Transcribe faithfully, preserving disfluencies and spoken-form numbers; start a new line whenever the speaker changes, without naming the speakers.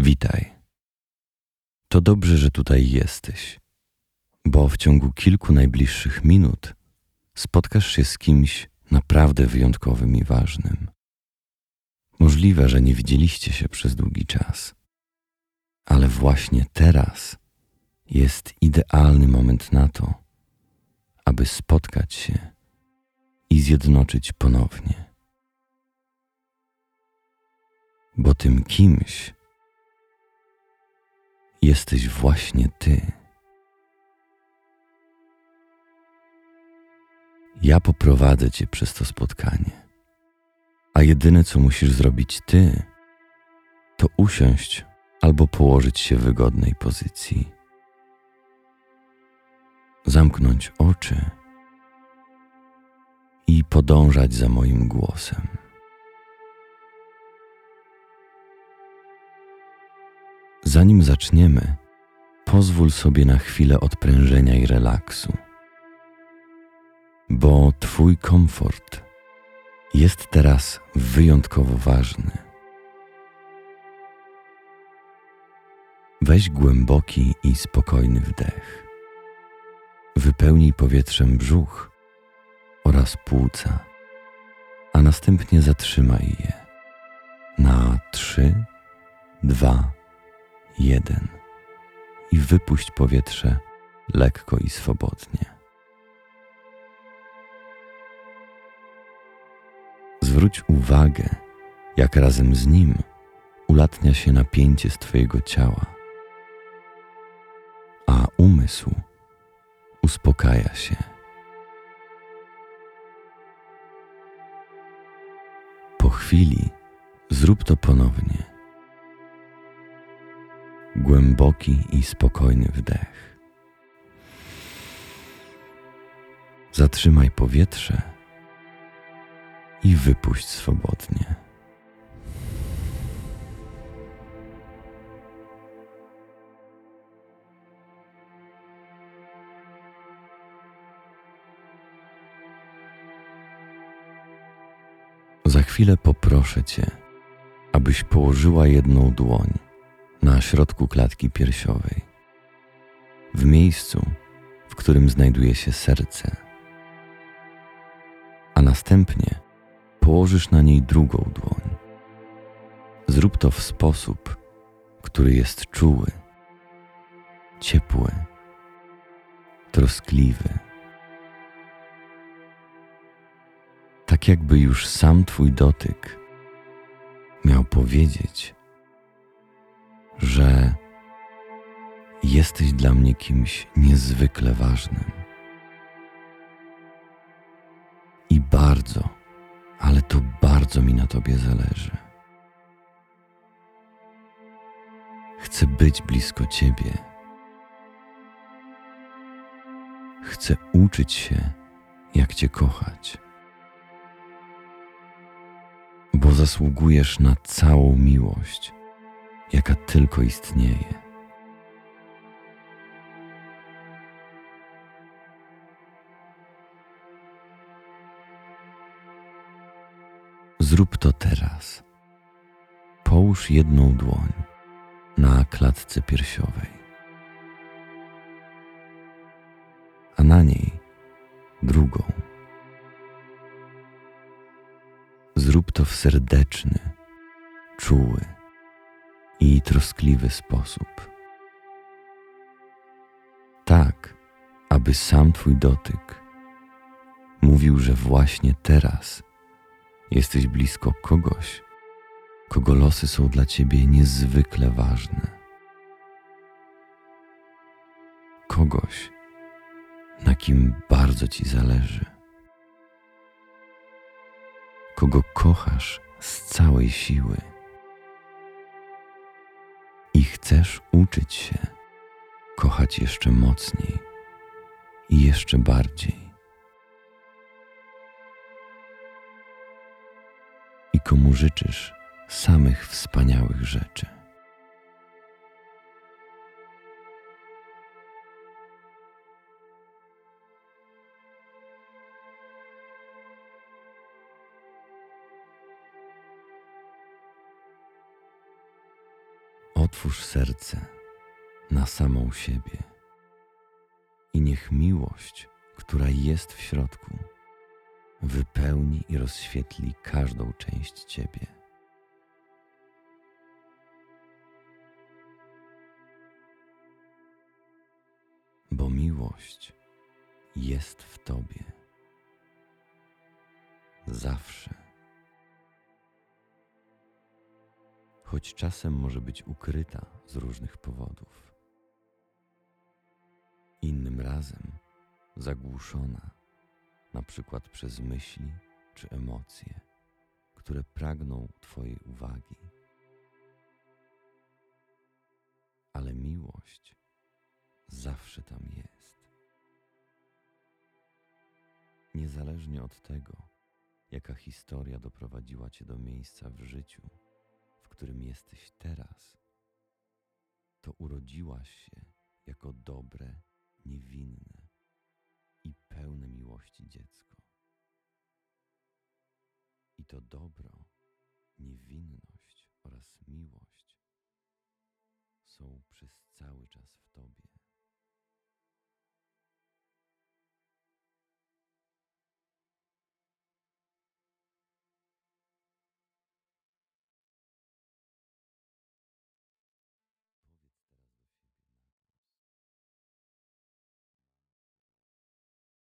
Witaj. To dobrze, że tutaj jesteś, bo w ciągu kilku najbliższych minut spotkasz się z kimś naprawdę wyjątkowym i ważnym. Możliwe, że nie widzieliście się przez długi czas, ale właśnie teraz jest idealny moment na to, aby spotkać się i zjednoczyć ponownie. Bo tym kimś jesteś właśnie ty. Ja poprowadzę cię przez to spotkanie, a jedyne co musisz zrobić ty, to usiąść albo położyć się w wygodnej pozycji, zamknąć oczy i podążać za moim głosem. Zanim zaczniemy, pozwól sobie na chwilę odprężenia i relaksu, bo twój komfort jest teraz wyjątkowo ważny. Weź głęboki i spokojny wdech. Wypełnij powietrzem brzuch oraz płuca, a następnie zatrzymaj je na trzy, dwa, jeden i wypuść powietrze lekko i swobodnie. Zwróć uwagę, jak razem z nim ulatnia się napięcie z twojego ciała, a umysł uspokaja się. Po chwili zrób to ponownie. Głęboki i spokojny wdech. Zatrzymaj powietrze i wypuść swobodnie. Za chwilę poproszę cię, abyś położyła jedną dłoń na środku klatki piersiowej, w miejscu, w którym znajduje się serce, a następnie położysz na niej drugą dłoń. Zrób to w sposób, który jest czuły, ciepły, troskliwy. Tak jakby już sam twój dotyk miał powiedzieć, że jesteś dla mnie kimś niezwykle ważnym. I bardzo, ale to bardzo mi na tobie zależy. Chcę być blisko ciebie. Chcę uczyć się, jak cię kochać. Bo zasługujesz na całą miłość, jaka tylko istnieje. Zrób to teraz. Połóż jedną dłoń na klatce piersiowej, a na niej drugą. Zrób to w serdeczny, czuły i troskliwy sposób. Tak, aby sam twój dotyk mówił, że właśnie teraz jesteś blisko kogoś, kogo losy są dla ciebie niezwykle ważne. Kogoś, na kim bardzo ci zależy. Kogo kochasz z całej siły i chcesz uczyć się kochać jeszcze mocniej i jeszcze bardziej. I komu życzysz samych wspaniałych rzeczy. Otwórz serce na samą siebie i niech miłość, która jest w środku, wypełni i rozświetli każdą część ciebie. Bo miłość jest w tobie zawsze. Choć czasem może być ukryta z różnych powodów. Innym razem zagłuszona, na przykład przez myśli czy emocje, które pragną twojej uwagi. Ale miłość zawsze tam jest. Niezależnie od tego, jaka historia doprowadziła cię do miejsca w życiu, w którym jesteś teraz, to urodziłaś się jako dobre, niewinne i pełne miłości dziecko. I to dobro, niewinność oraz miłość są przez cały czas